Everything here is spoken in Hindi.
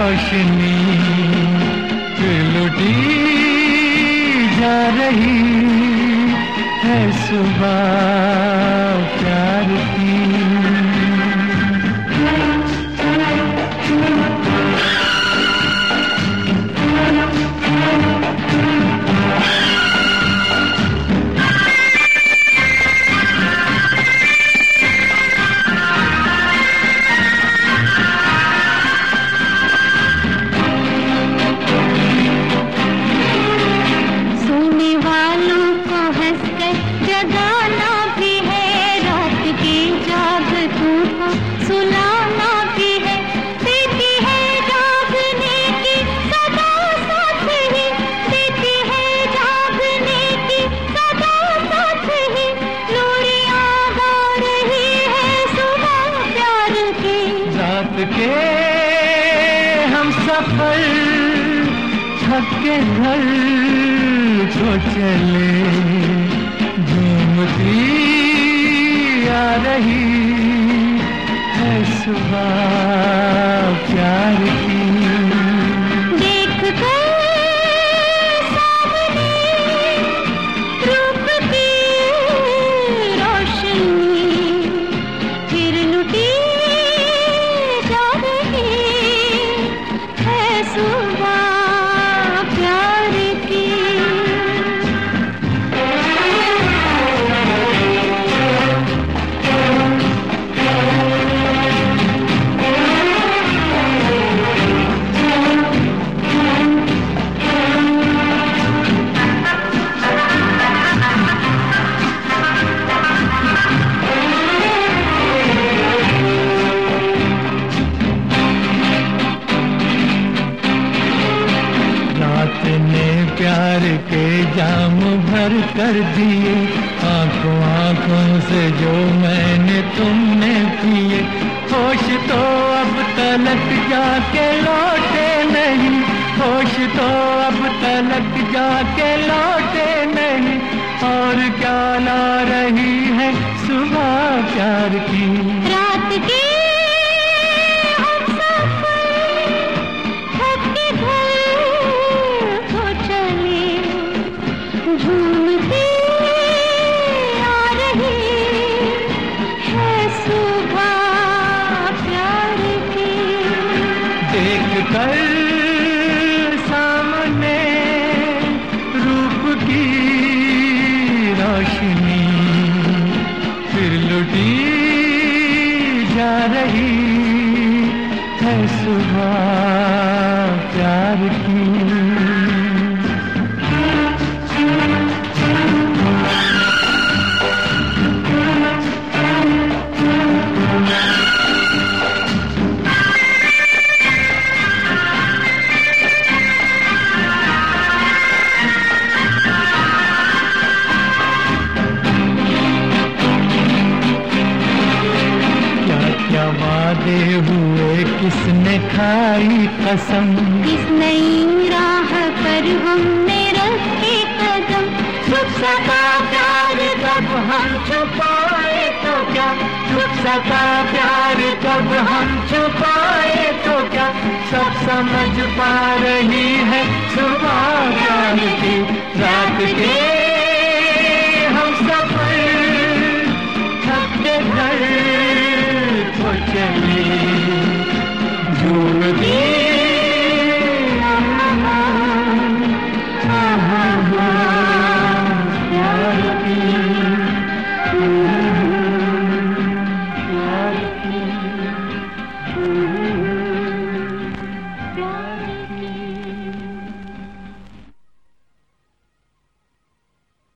रोशनी फिर लुटी जा रही है सुबह प्यार की। के हम सफर थक के घर को चले, झूमती आ रही है सुबह प्यार की। देख कर सामने रूप की रोशनी फिर लुटी प्यार के जाम भर कर दिए, आंखों आंखों से जो मैंने तुमने पिए। होश तो अब तलक जाके लौटे नहीं, होश तो अब तलक जाके लौटे नहीं। और क्या ला रही है सुबह प्यार की। रात की झूमती आ रही है सुबह प्यार की। देख कर सामने रूप की रोशनी फिर लुटी जा रही है सुबह प्यार की। वादे हुए किसने खाई कसम, किस नई राह पर हमने रखे कदम। छुप सका प्यार कब हम छुपाए तो क्या, छुप सका प्यार कब हम छुपाए तो क्या। सब समझ पा रही है सुबह प्यार की। रात के